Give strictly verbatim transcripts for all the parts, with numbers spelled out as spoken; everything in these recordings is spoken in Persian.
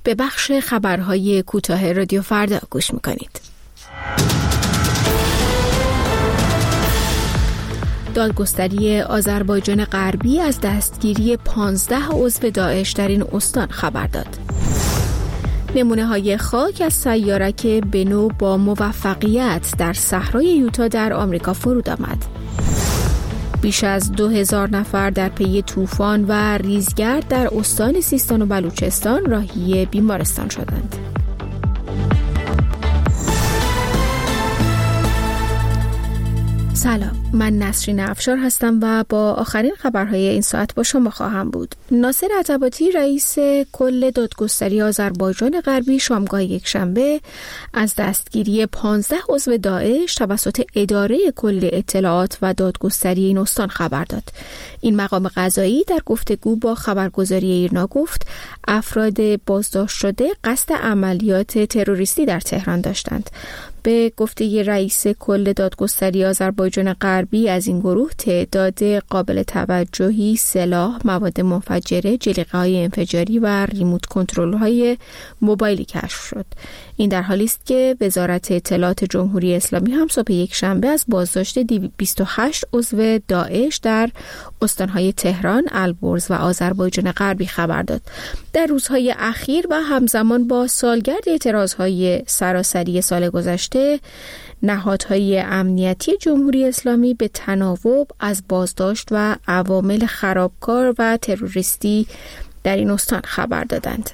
به بخش خبرهای کوتاه رادیو فردا گوش میکنید. دادگستری آذربایجان غربی از دستگیری پانزده عضو داعش در این استان خبر داد. نمونه های خاک از سیارک بنو با موفقیت در صحرای یوتا در آمریکا فرود آمد. بیش از دو هزار نفر در پی طوفان و ریزگرد در استان سیستان و بلوچستان راهی بیمارستان شدند. سلام، من نسرین افشار هستم و با آخرین خبرهای این ساعت با شما خواهم بود. ناصر عتباتی رئیس کل دادگستری آذربایجان غربی شامگاه یکشنبه از دستگیری پانزده عضو داعش توسط اداره کل اطلاعات و دادگستری این استان خبر داد. این مقام قضایی در گفتگو با خبرگزاری ایرنا گفت افراد بازداشت شده قصد عملیات تروریستی در تهران داشتند. به گفته رئیس کل دادگستری آذربایجان غربی از این گروه تعداد قابل توجهی سلاح، مواد منفجره، جلیقه‌های انفجاری و ریموت کنترل‌های موبایلی کشف شد. این در حالی است که وزارت اطلاعات جمهوری اسلامی هم صبح یکشنبه از بازداشت بیست و هشت عضو داعش در استان‌های تهران، البرز و آذربایجان غربی خبر داد. در روزهای اخیر و همزمان با سالگرد اعتراضهای سراسری سال گذشته، نهادهای امنیتی جمهوری اسلامی به تناوب از بازداشت و عوامل خرابکار و تروریستی در این استان خبر دادند.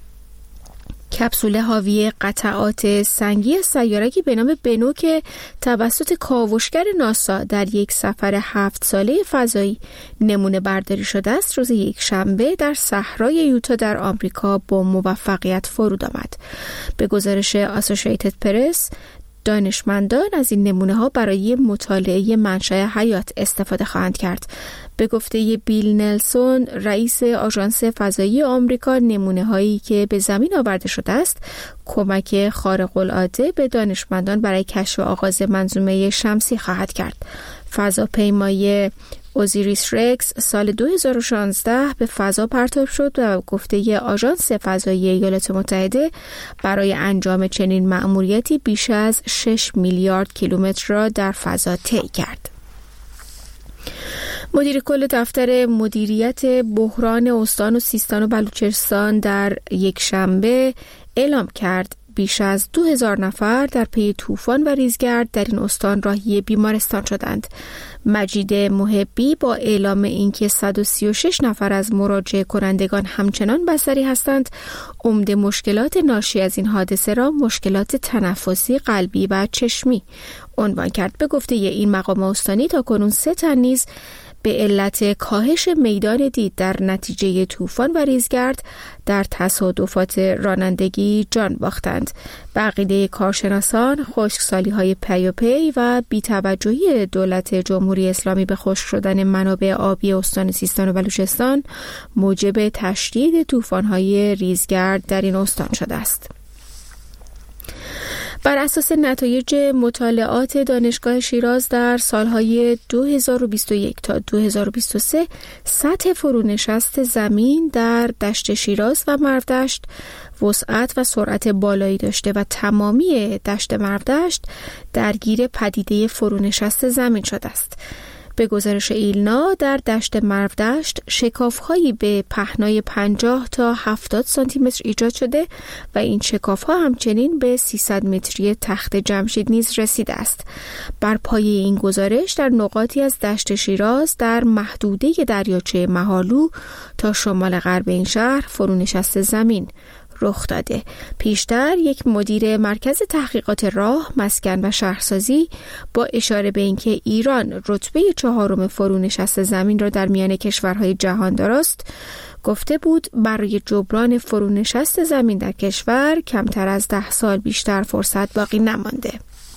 کپسول حاوی قطعات سنگی سیارکی به نام بنو که توسط کاوشگر ناسا در یک سفر هفت ساله فضایی نمونه برداری شده است، روز یک شنبه در صحرای یوتا در آمریکا با موفقیت فرود آمد. به گزارش اسوسییتد پرس، دانشمندان از این نمونه ها برای مطالعه منشأ حیات استفاده خواهند کرد. به گفته بیل نلسون، رئیس آژانس فضایی آمریکا، نمونه هایی که به زمین آورده شده است کمک خارق العاده به دانشمندان برای کشف و آغاز منظومه شمسی خواهد کرد. فضاپیمای اوزیریس رکس سال دو هزار و شانزده به فضا پرتاب شد و گفته آژانس فضایی ایالات متحده برای انجام چنین مأموریتی بیش از شش میلیارد کیلومتر را در فضا طی کرد. مدیر کل دفتر مدیریت بحران استان و سیستان و بلوچستان در یک شنبه اعلام کرد بیش از دو هزار نفر در پی طوفان و ریزگرد در این استان راهی بیمارستان شدند. مجید محبی با اعلام اینکه صد و سی و شش نفر از مراجعه کنندگان همچنان بستری هستند، عمده مشکلات ناشی از این حادثه را مشکلات تنفسی، قلبی و چشمی عنوان کرد. به گفته این مقام استانی تاکنون سه تن نیز به علت کاهش میدان دید در نتیجه طوفان و ریزگرد در تصادفات رانندگی جان باختند. به عقیده کارشناسان، خشکسالی‌های پیاپی و بی‌توجهی دولت جمهوری اسلامی به خشک شدن منابع آبی استان سیستان و بلوچستان موجب تشدید طوفان‌های ریزگرد در این استان شده است. بر اساس نتایج مطالعات دانشگاه شیراز در سالهای دو هزار و بیست و یک تا دو هزار و بیست و سه، سطح فرونشست زمین در دشت شیراز و مرودشت وسعت و سرعت بالایی داشته و تمامی دشت مرودشت درگیر پدیده فرونشست زمین شده است. به گزارش ایلنا در دشت مرودشت شکاف‌هایی به پهنای پنجاه تا هفتاد سانتی متر ایجاد شده و این شکاف‌ها همچنین به سیصد متری تخت جمشید نیز رسیده است. بر پایه این گزارش در نقاطی از دشت شیراز در محدوده دریاچه مهالو تا شمال غرب این شهر فرونشست زمین رخ داده. پیشتر یک مدیر مرکز تحقیقات راه، مسکن و شهرسازی با اشاره به اینکه ایران رتبه چهارم فرونشست زمین را در میان کشورهای جهان دارست، گفته بود برای جبران فرونشست زمین در کشور کمتر از ده سال بیشتر فرصت باقی نمانده.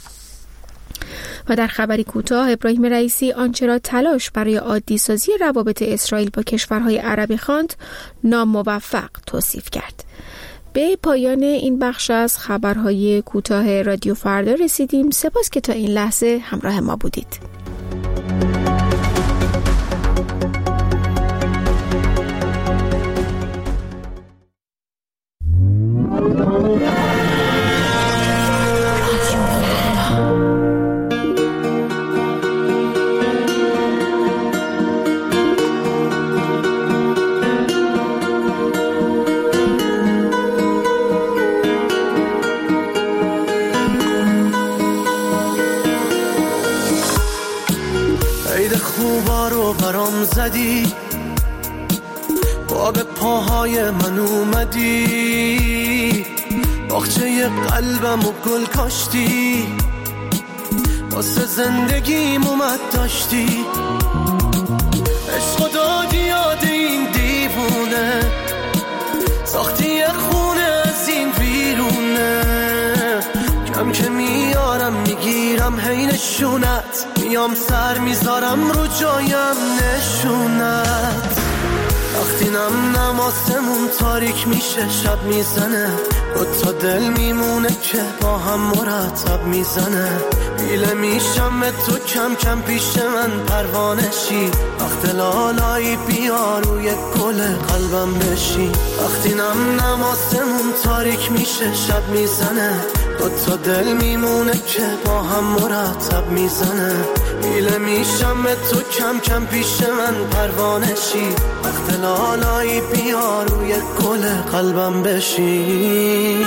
و در خبری کوتاه، ابراهیم رئیسی آنچه را تلاش برای عادی سازی روابط اسرائیل با کشورهای عربی خواند ناموفق توصیف کرد. به پایان این بخش از خبرهای کوتاه رادیو فردا رسیدیم. سپاس که تا این لحظه همراه ما بودید. زدی، با به پاهای من اومدی، باغچه قلبم و گل کاشتی، واسه زندگیم اومد داشتی، عشق دادی یاد این دیوونه، ساختی یه خونه از این ویرونه، کم که میارم میگیرم هی نشونت، میام سر میذارم رو جایم نشونت، وقتی نم نماسمون تاریک میشه شب میزنه، دو تا دل میمونه که با هم مرتب میزنه، بیله میشم به تو کم کم پیش من پروانشی، وقت لالایی بیا روی گل قلبم بشی، وقتی نم نماسمون تاریک میشه شب میزنه، دو تا دل میمونه که با هم مرتب میزنه، بیله میشم به تو کم کم پیش من پروانشی، وقت لالایی بیا روی گل قلبم بشی.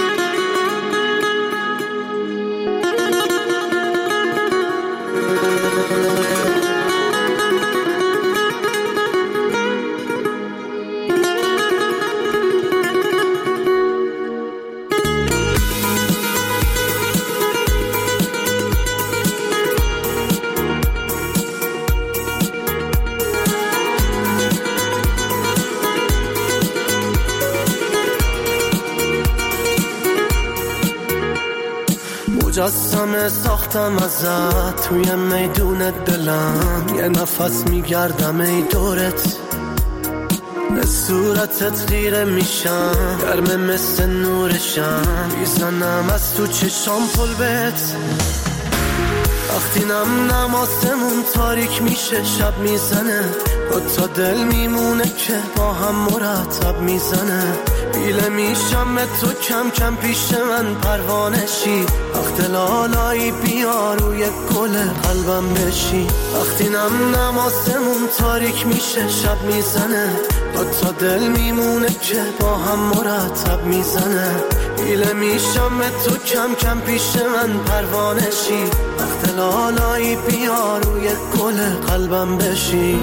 مجسمه ساختم ازت توی میدون دلم، یه نفس میگردم ای دورت، به صورتت خیره میشم، گرمه مثل نورشم، میزنم از تو چشام پل بهت، وقتی نم نماسمون تاریک میشه شب میزنه، دو تا دل میمونه که با هم مرتب میزنه، بیله میشم به تو کم کم پیش من پروانشی، وقت لالایی بیا روی گل قلبم بشی، وقتی نم نماسمون تاریک میشه شب میزنه، دو تا دل میمونه که با هم مرتب میزنه، بیله میشم به تو کم کم پیش من پروانشی، وقت لالایی بیا روی گل قلبم بشی.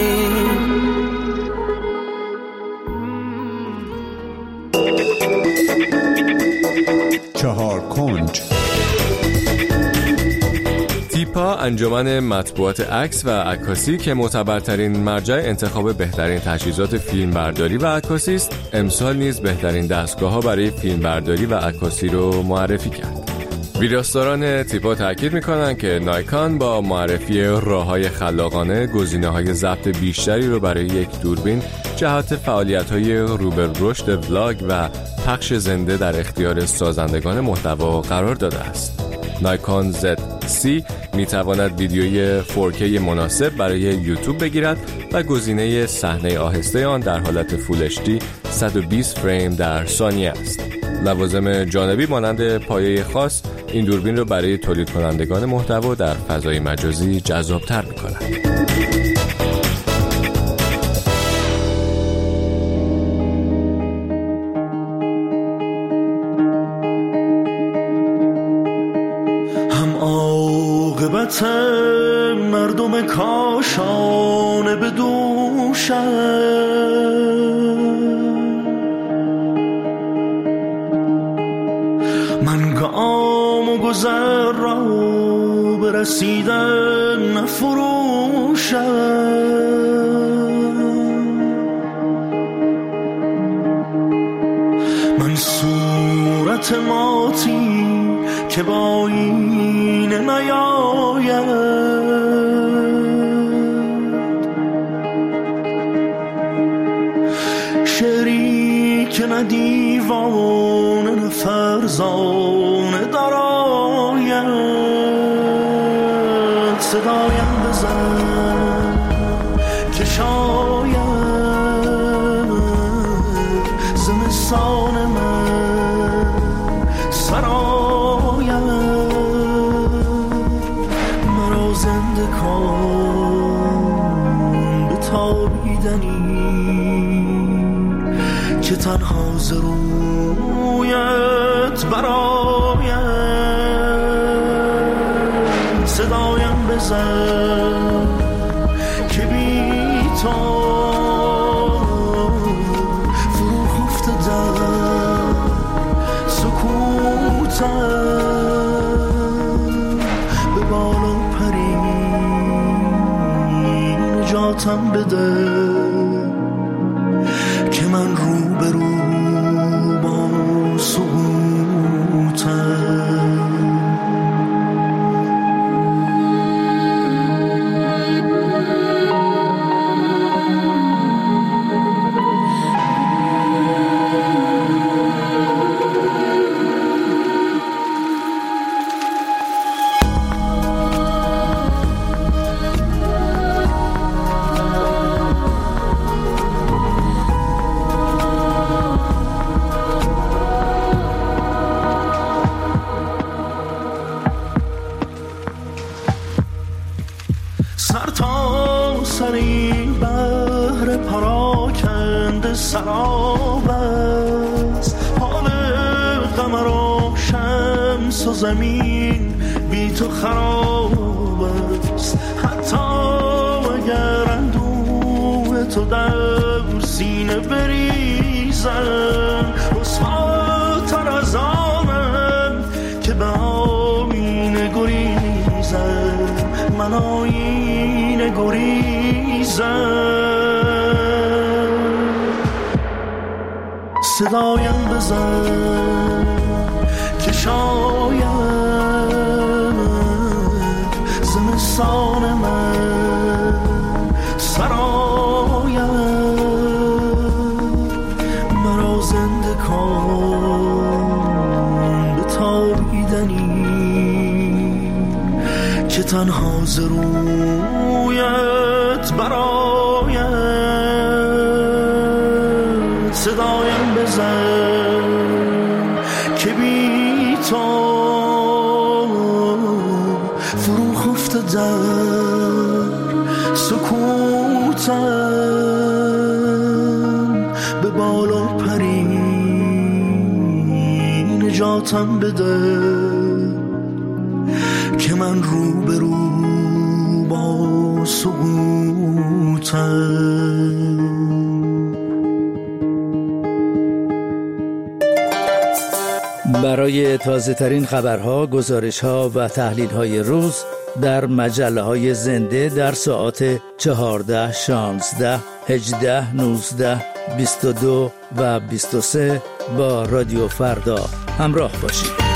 چهار کنج تیپا انجمن مطبوعات عکس و عکاسی که معتبرترین مرجع انتخاب بهترین تجهیزات فیلمبرداری و عکاسی است، امسال نیز بهترین دستگاه‌ها برای فیلمبرداری و عکاسی رو معرفی کرد. ویراستاران تیپا تاکید می‌کنند که نایکان با معرفی راه‌های خلاقانه گزینه‌های ضبط بیشتری رو برای یک دوربین جهت فعالیت‌های روبر رشد ولاگ و پخش زنده در اختیار سازندگان محتوا قرار داده است. نایکان زد سی میتواند ویدیوی فور کی مناسب برای یوتیوب بگیرد و گزینه صحنه آهسته آن در حالت فول اچ دی صد و بیست فریم در ثانیه است. لوازم جانبی مانند پایه خاص این دوربین را برای تولید کنندگان محتوا در فضای مجازی جذاب‌تر می‌کند. مردم کاشانه به دوشم، من گام و گذر را برسیدن نفروشم، من صورت ماتی که با این نیاید، شریک نه دیوانه نه فرزانه دراید، صدایم بزن که شاید زمستان من سراید، مرا زنده کن به تابیدنی که تنها ز رویت براید، صدایم بزن که بی به بالا پری نجاتم بده که من رو به رو با سقوطم. سر تا سری بحر پراکنده سراب است، حال قمر و شمس و زمین بی تو خراب است. حتی اگر اندوه تو در سینه بریزم، رسواتر از آنم که به آینه گریزم، من آینه گریزم. صدایم بزن که شاید زمستان من سرایم، مرا زنده کن به تابیدنی که تنها ز رویت براید. صدایم بزن که بی تو فرو خفته در سکوتم، به بالا پری نجاتم بده که من رو به رو با سقوطم. برای تازه ترین خبرها، گزارشها و تحلیل های روز در مجله های زنده در ساعات چهارده، شانزده، هجده، نوزده، بیست و دو و بیست و سه با رادیو فردا همراه باشید.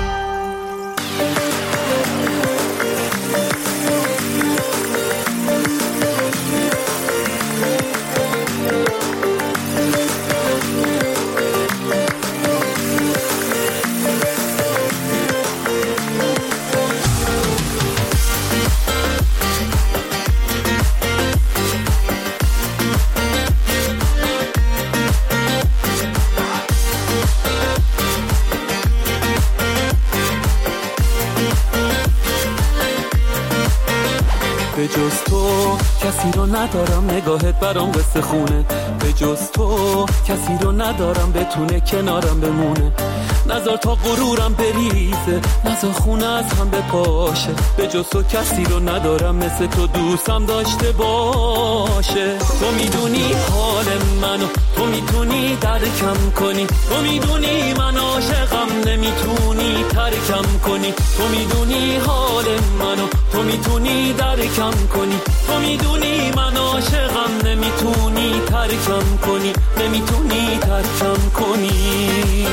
به جز تو کسی رو ندارم، نگاهت برام قصه خونه. به جز تو کسی رو ندارم، بتونه کنارم بمونه. نذار تا غرورم بریزه، نذار خونه از هم بپاشه. به جز تو کسی رو ندارم، مثل تو دوستم داشته باشه. تو میدونی حال منو، تو میتونی درکم کنی. تو میدونی من عاشقم، نمیتونی ترکم کنی. تو میدونی حال منو، تو میتونی درکم کنی. تو میدونی من عاشقم، نمیتونی ترکم کنی. نمیتونی ترکم کنی.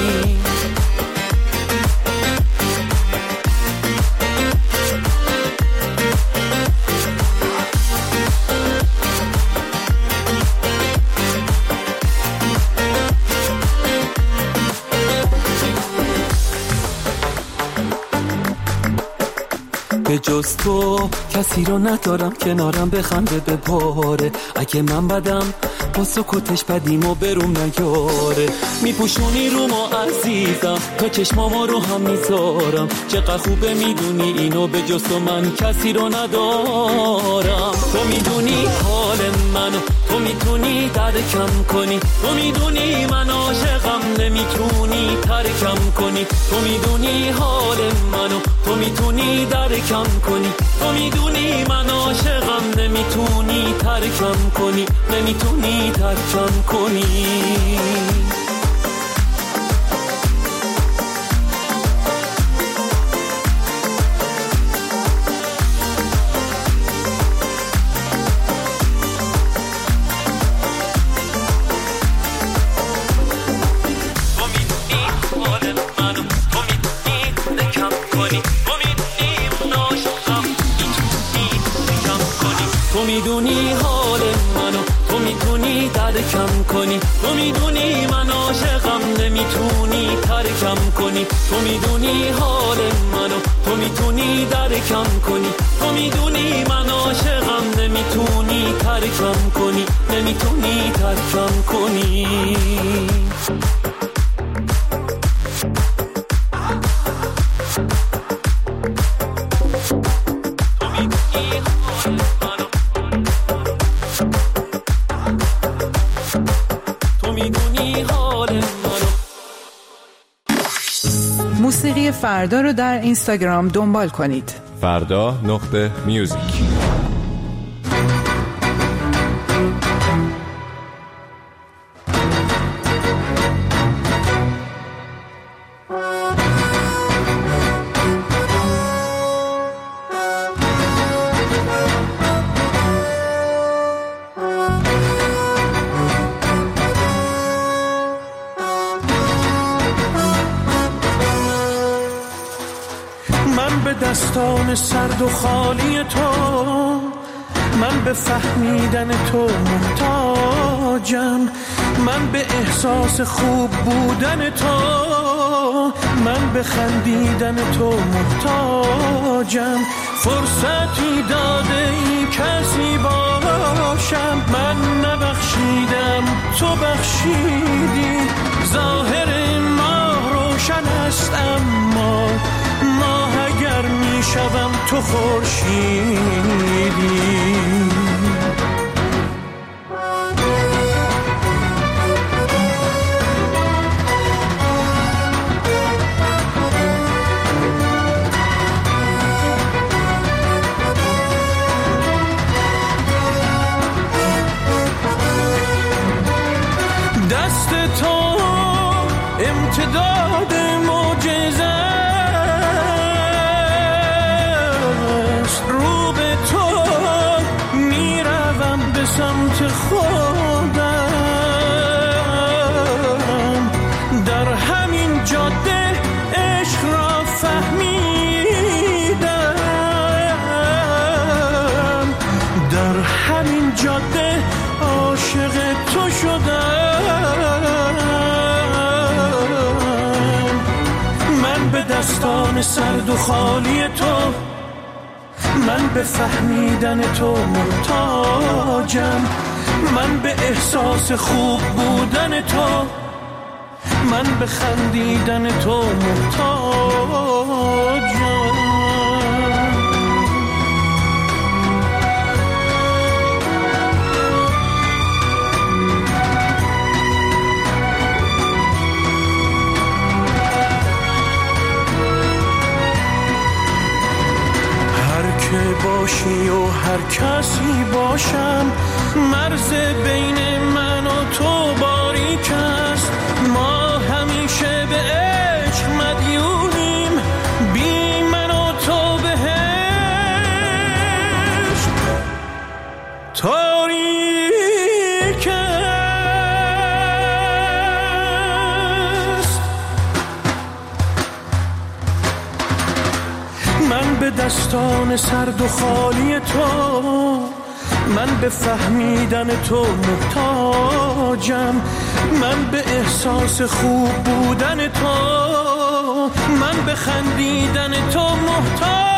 به جز تو کسی رو ندارم، کنارم بخنده بپاره. اگه من بدم با سکوتش بدیم و بروم نیاره. میپوشونی رو ما عزیزم، تا چشمامو رو هم میذارم. چقدر خوبه میدونی اینو، به جز تو من کسی رو ندارم. تو میدونی حال منو، تو میتونی درکم کنی. تو میدونی من عاشقم، نمیتونی ترکم کنی. تو میدونی حال منو، تو میتونی درکم کنی. تو میدونی من عاشقم، نمیتونی ترکم کنی. نمیتونی ترکم کنی. میدونی حال منو، تو میتونی درکم کنی، تو میدونی من عاشقم نمیتونی ترکم کنی، تو میدونی حال منو، تو میتونی درکم کنی، تو میدونی من عاشقم نمیتونی ترکم کنی، نمیتونی ترکم کنی. موسیقی فردا رو در اینستاگرام دنبال کنید. فردا نقطه میوزیک. دستان سرد و خالی تو، من به فهمیدن تو محتاجم، من به احساس خوب بودن تو، من به خندیدن تو محتاجم. فرصتی داده ای کسی باشم، من نبخشیدم تو بخشیدی. ظاهر ما روشن است اما ماه اگر می شوم تو خورشیدی. دست تو امتداد معجزه، رو به تو میروم به سمت خودم. در همین جاده عشق را فهمیدم، در همین جاده عاشق تو شدم. من به دستان سرد و خالی تو، من به فهمیدن تو محتاجم، من به احساس خوب بودن تو، من به خندیدن تو محتاجم. باشی و هر کسی باشم، مرز بین من و تو باریک است. ما همیشه به عشق مدیونیم، بی من و تو بهشت تاریک است. من به دستان سرد و خالی تو، من به فهمیدن تو محتاجم، من به احساس خوب بودن تو، من به خندیدن تو محتاجم.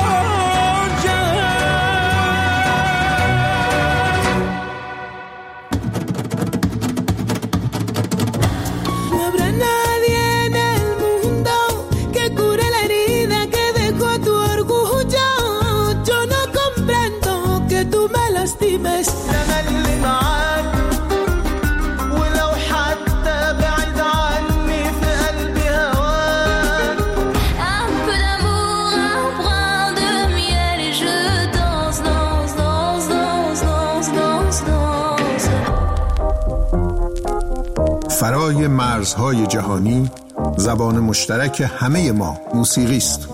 فرای مرزهای جهانی، زبان مشترک همه ما موسیقی است.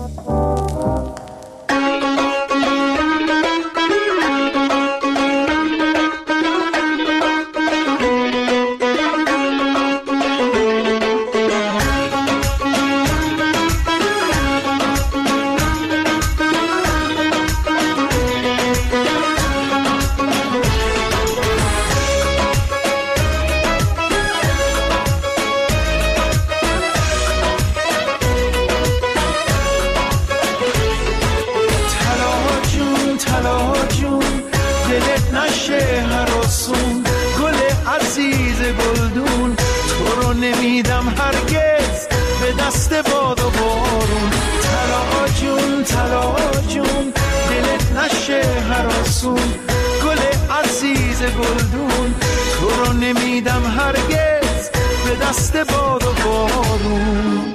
به دست باد و بارون. طلا جون طلا جون دلت نشه هراسون، گل عزیز گلدون تو رو نمیدم هرگز به دست باد و بارون.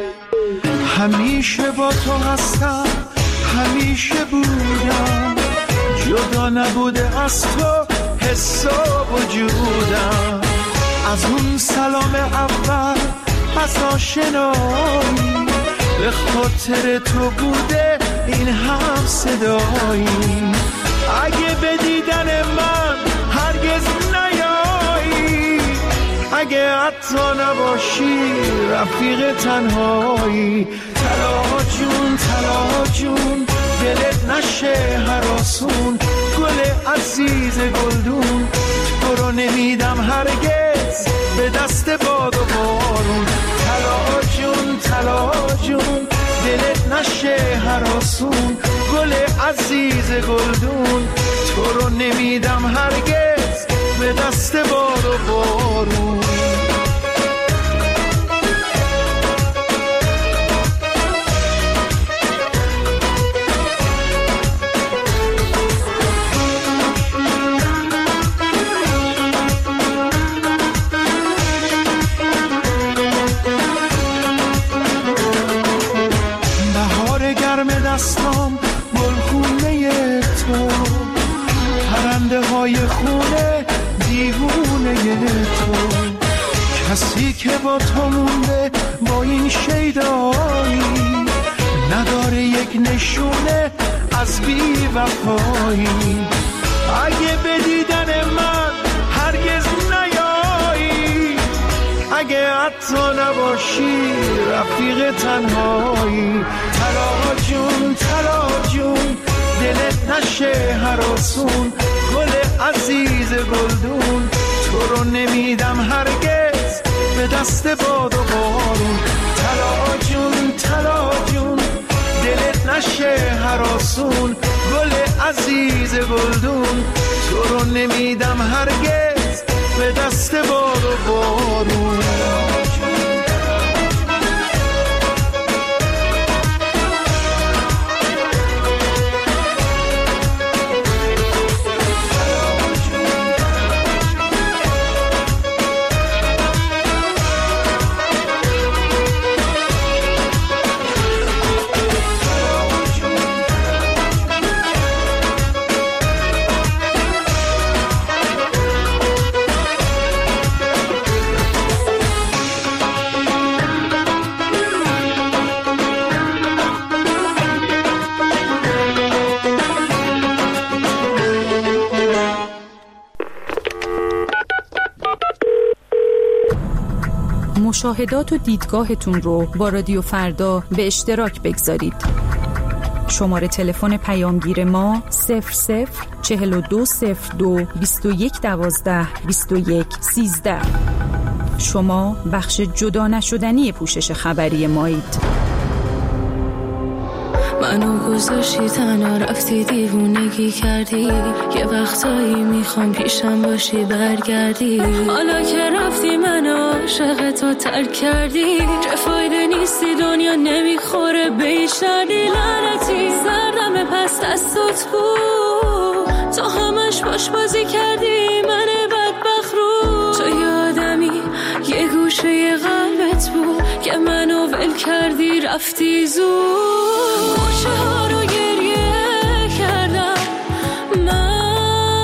همیشه با تو هستم همیشه بودم، جدا نبوده از تو حس و وجودم. از اون سلام اول از آشنایی به خاطر تو بوده این هم صدایی. اگه به دیدن من هرگز نیایی، اگه حتی نباشی رفیق تنهایی. طلا جون طلا جون دلت نشه هراسون، گل عزیز گلدون تو رو نمیدم هرگز به دست باد و بارون. طلا جون طلا جون دلت نشه هراسون، گل عزیز گلدون تو رو نمیدم هرگز به دست باد و بارون. دستام گلخونه تو، پرنده های خونه دیوونه تو، کسی که با تو مونده با این شیدایی، نداره یک نشونه از بی وفایی. اگه به دیدن من هرگز نیایی، اگه حتی نباشی رفیق تنهایی. طلا جون طلا جون دلت نشه هراسون، گل عزیز گلدون تو رو نمیدم هرگز به دست باد و بارون. طلا جون طلا جون دلت نشه هراسون، گل عزیز گلدون تو رو نمیدم هرگز به دست باد و بارون. مشاهدات و دیدگاهتون رو با رادیو فردا به اشتراک بگذارید. شماره تلفن پیامگیر ما صفر صفر چهل و دو صفر دو بیست و یک دوازده بیست و یک سیزده. شما بخش جدا نشدنی پوشش خبری مایید. منو گذاشتی تنها رفتی دیوونگی کردی، یه وقتایی میخوام پیشم باشی برگردی. حالا که رفتی منو عاشق تو ترک کردی، چه فایده نیستی دنیا نمیخوره به این شردی. لعنتی سردم پس دستت بود، تو همش باش بازی کردی من بدبخت رو. تو یادمی یه گوشه قلبت بود که منو ول کردی رفتی زود. موشه ها رو گریه کردم من،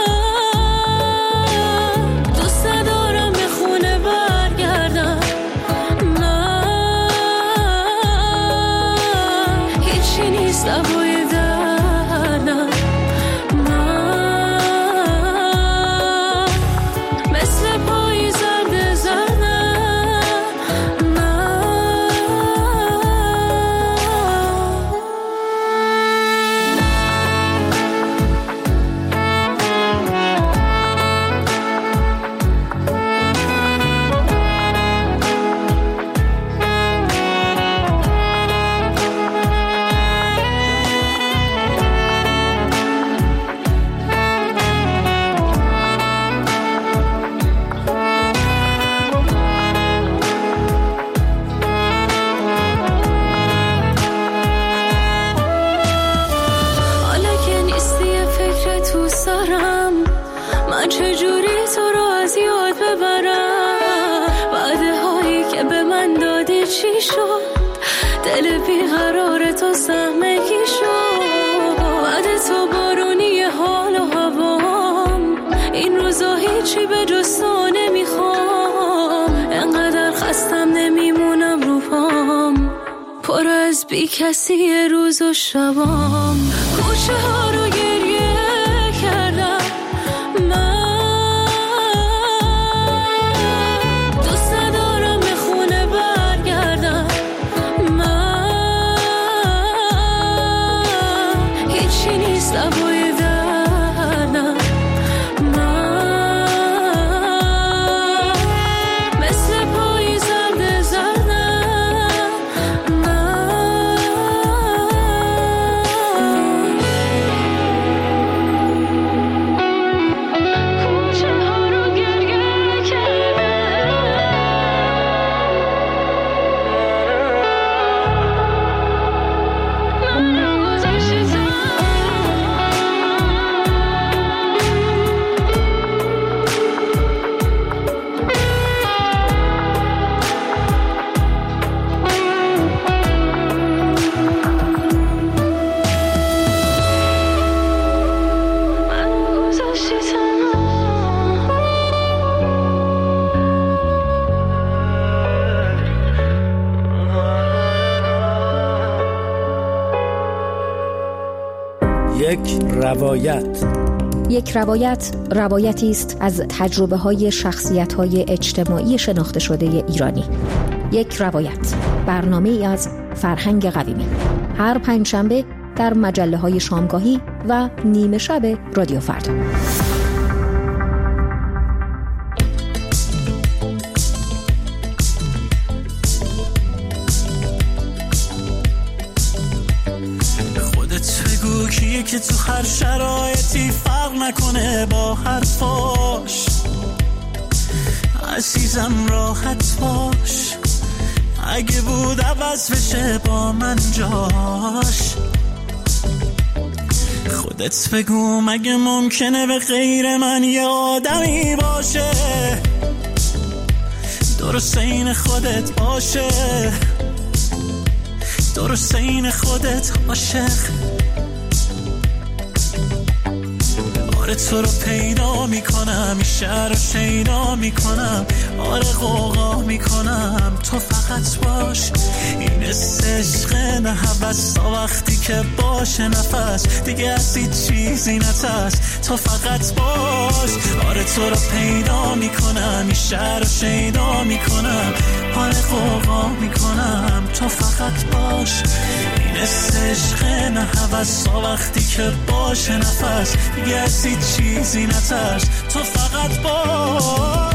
دوست دارم به خونه برگردم من. هیچی نیست دوای دردم من، مثل پای زرد زردم من. چی شد؟ دل بیقرار تو سهمگی شد. بعد تو بارونی حال و هوام، این روزا هیچی به جز تو نمیخوام. انقدر خستم نمیمونم رو پام، پر از بی کسی روز و شبام. کوچه ها رو گریه کردم من، دوست ندارم به خونه برگردم من. هیچی نیست لبای دردم من، مثل پای زرد زردم من. کوچه ها رو گریه کردم من رو گذاشتم. یک روایت. یک روایت روایتی است از تجربه‌های شخصیت‌های اجتماعی شناخته شده ایرانی. یک روایت، برنامه‌ای از فرهنگ قویمی، هر پنجشنبه در مجله‌های شامگاهی و نیمه شب رادیو فردا. خودت بگو کیه که تو هر شرایطی فرق نکنه با حرفاش. عزیزم راحت باش، اگه بود عوض بشه با من جاش. خودت بگو مگه ممکنه به غیر من یه آدمی باشه درست این خودت باشه، درست این خودت عاشق. آره تو رو پیدا میکنم، این شهر رو شیدا میکنم، آره غوغا میکنم، تو فقط باش. این عشق نه هوس تا وقتی که باشه نفس دیگه از هیچ چیزی نترس، تو فقط باش. آره تو رو پیدا میکنم، این شهر رو شیدا میکنم، آره غوغا میکنم، تو فقط باش. این عشق نه هوس تا وقتی که باشه نفس دیگه از هیچ چیزی نترس، تو فقط باش.